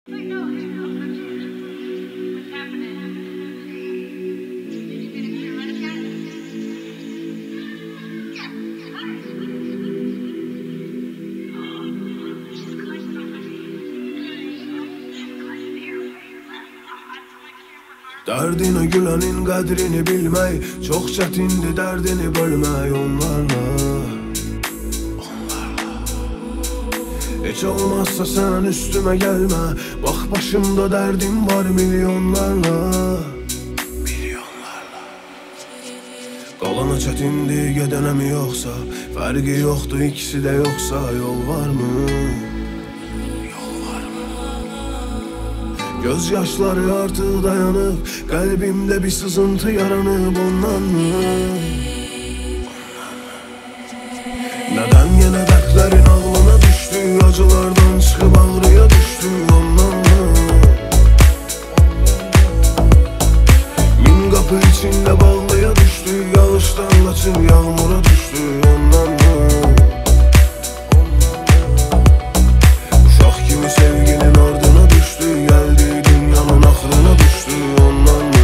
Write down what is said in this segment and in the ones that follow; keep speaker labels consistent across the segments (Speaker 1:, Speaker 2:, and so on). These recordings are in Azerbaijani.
Speaker 1: Derdine gülenin qədrini bilmək çox çətindir, dərdini bölmək onlarla. Heç olmazsa sən üstümə gəlmə, bax başımda dərdim var milyonlarla. Qalana çətindir, gedənə mi yoxsa, fərqi yoxdur, ikisi də yoxsa yol varmı? Göz yaşları artıq dayanıb, qəlbimdə bir sızıntı yaranıb ondanmı? Nədən yenə dərdlərin ağlına düşdü, acılardan çıxıb ağrıya düşdü ondanmı? Min qapı içində bağlıya düşdü, yağışdan qaçıb yağmura düşdü ondanmı? Uşaq kimi sevginin ardına düşdü, gəldi dünyanın axırına düşdü ondanmı?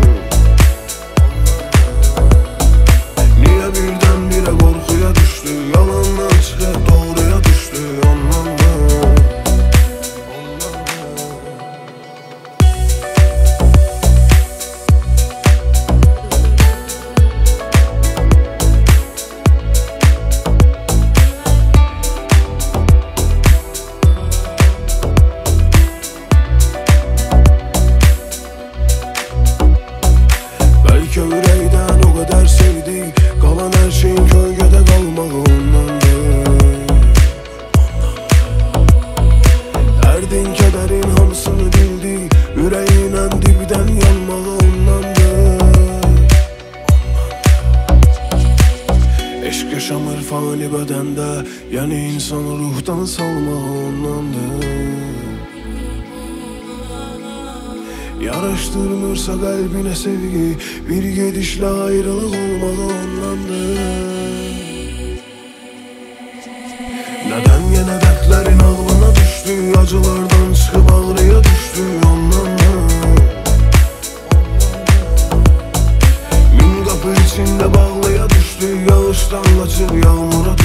Speaker 1: Niyə birdən-birə qorxuya düşdü, yalandan çıxıb doğruya düşdü ondanmı? Bəlkə ürəkdən o qədər sevdik, qalan hər şeyin kölgədə qalmağı ondandır. Dərdin, kədərin hamısını bildik, ürəyinlə dibdən yanmağı ondandır. Eşq yaşamır fani bədəndə, yəni insanı ruhdan salmağı ondandır. Yaraşdırmırsa qəlbinə sevgi, bir gedişlə ayrılıq olmağı ondandır. Nədən yenə dərdlərin ağlına düşdü, acılardan çıxıb ağrıya düşdü ondanmı? Min qapı içində bağlıya düşdü, yağışdan qaçıb yağmura düşdü.